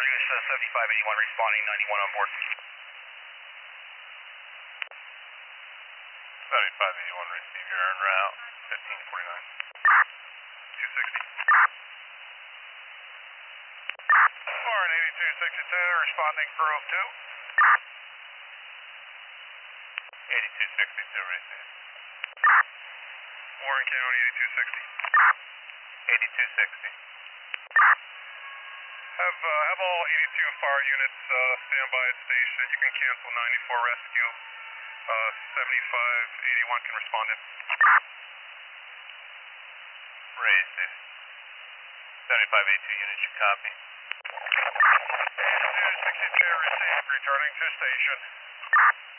units 7581 responding, 91 on board. 7581, receive your en route, 1549. 260. Warren 8262, responding for 02. 8262, receive. Warren County 8260. 8260. Have all 82 fire units stand by at station. You can cancel 94 rescue. 7581 can respond in. Receive. 7582 units, you copy. 262 received, returning to station.